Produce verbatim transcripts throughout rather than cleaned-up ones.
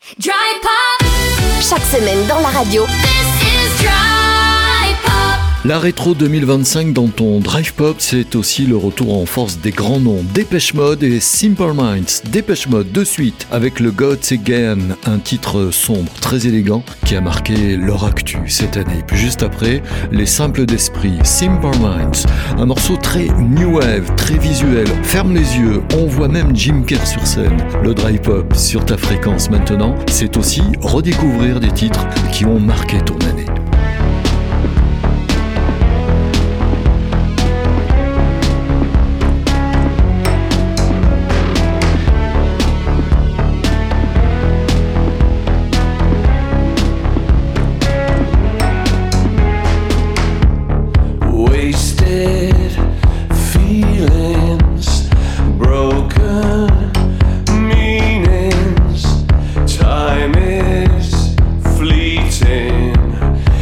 Dry Pop. Chaque semaine dans la radio. This is Dry Pop. La rétro deux mille vingt-cinq dans ton Drive Pop, c'est aussi le retour en force des grands noms Depeche Mode et Simple Minds. Depeche Mode de suite avec le Gods Again, un titre sombre, très élégant qui a marqué leur actu cette année. Puis juste après, les Simples d'Esprit, Simple Minds, un morceau très new wave, très visuel. Ferme les yeux, on voit même Jim Kerr sur scène. Le Drive Pop sur ta fréquence maintenant, c'est aussi redécouvrir des titres qui ont marqué ton année. Time is fleeting.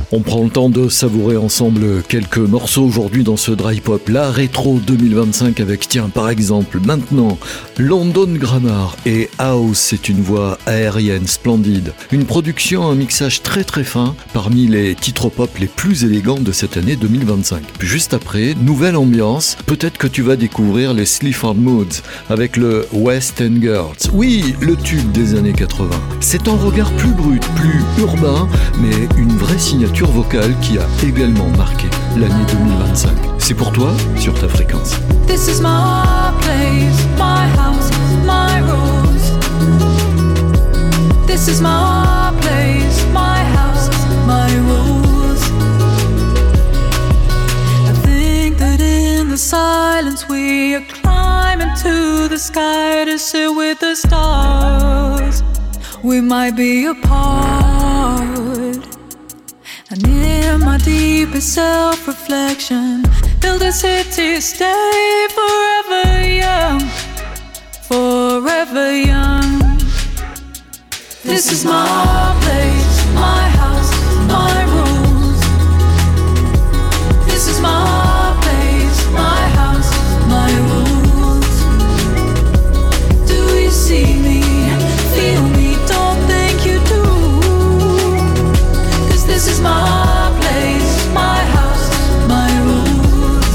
On prend le temps de savourer ensemble quelques morceaux aujourd'hui dans ce Dry Pop, la rétro deux mille vingt-cinq avec, tiens, par exemple, maintenant, London Grammar et House, c'est une voix aérienne splendide. Une production, un mixage très très fin parmi les titres pop les plus élégants de cette année deux mille vingt-cinq. Puis juste après, nouvelle ambiance, peut-être que tu vas découvrir les Sleaford Moods avec le West End Girls. Oui, le tube des années quatre-vingts. C'est un regard plus brut, plus urbain, mais une vraie signature vocale qui a également marqué l'année deux mille vingt-cinq. C'est pour toi sur ta fréquence. This is my place, my house, my rules. This is my place, my house, my rules. I think that in the silence we are climbing to the sky to sit with the stars. We might be apart. And in my deepest self-reflection, build a city, stay forever young, forever young. This is my place, my house, my rules. This is my place, my house, my rules. Do you see me, feel me, don't think you do? 'Cause this is my place, my house, my rules.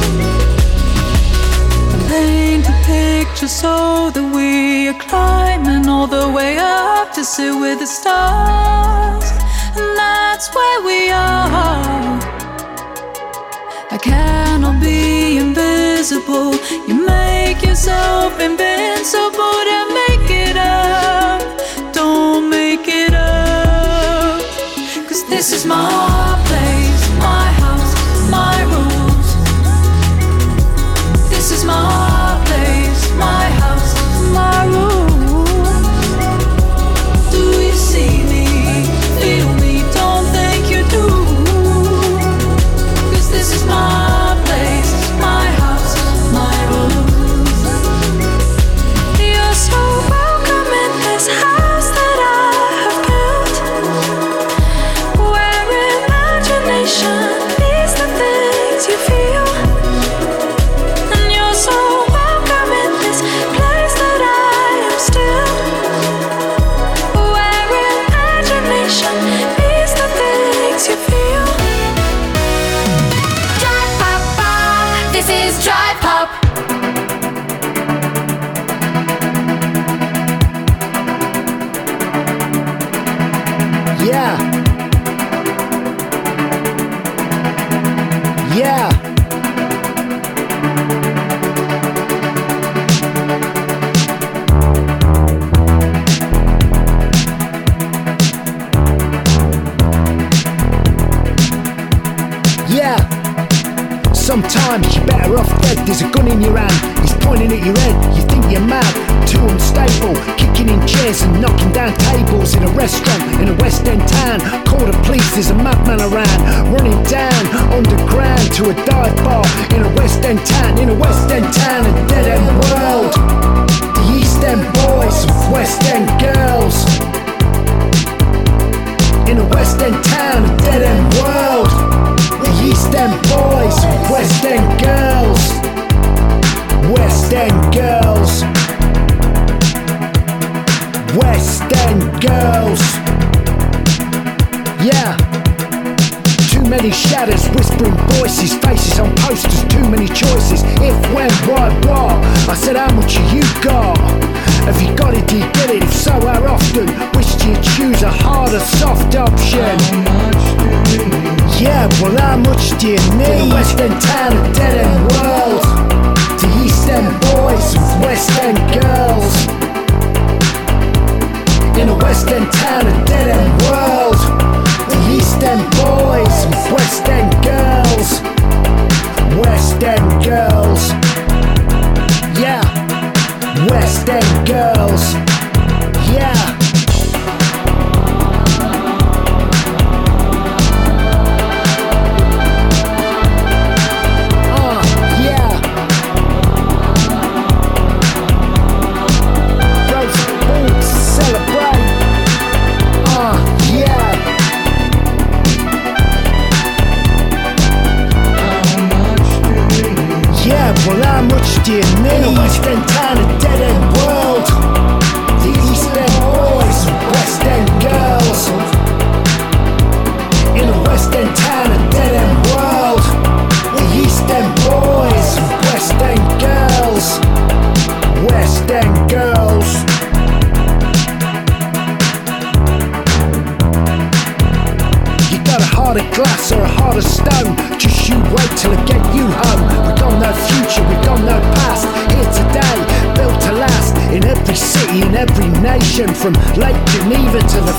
I paint a picture so that we are climbing all the way up to sit with the stars, and that's where we are. I cannot be invisible. You make yourself invincible to make it up. Don't make it up. 'Cause this is my place, my house, my rules. This is my place, my house, my rules. Do you see me, feel me, don't think you do? 'Cause this is my place, my house, my rules. You're so welcome in this house that I have built, where imagination is the things you feel. And you're so welcome in this place that I am still, where imagination is the things you feel. Dry Pop Pop. This is Dry Pop. Yeah. Yeah. Yeah. Sometimes you're better off dead. There's a gun in your hand, he's pointing at your head. You think you're mad, too unstable, kicking in chairs and knocking down tables in a restaurant in a West End town. Call the police, there's a madman around, running down underground to a dive bar in a West End town, in a West End town, a dead end world. The East End boys with West End girls, in a West End town, a dead end world. The East End boys with West End girls, West End girls, West End girls. Yeah. Too many shadows, whispering voices, faces on posters, too many choices. If, when, why, what? I said, how much have you got? Have you got it, do you get it? If so, how often? Wish you choose a harder, soft option. Yeah, well, how much do you need? In a West End town, a dead end world. The East End boys with West End girls, in a West End town, a dead end world. The East End boys with West End girls, West End girls. Yeah, West End girls. Yeah. Uh, fifty and me. In a West End town, a dead end world. The East End boys, West End girls. In a West End town, a dead end world. The East End boys, West End girls. West End girls. You got a heart of glass or a heart of stone. Just you wait till I get you home. We got no future, we got no past. Here today, built to last. In every city, in every nation. From Lake Geneva to the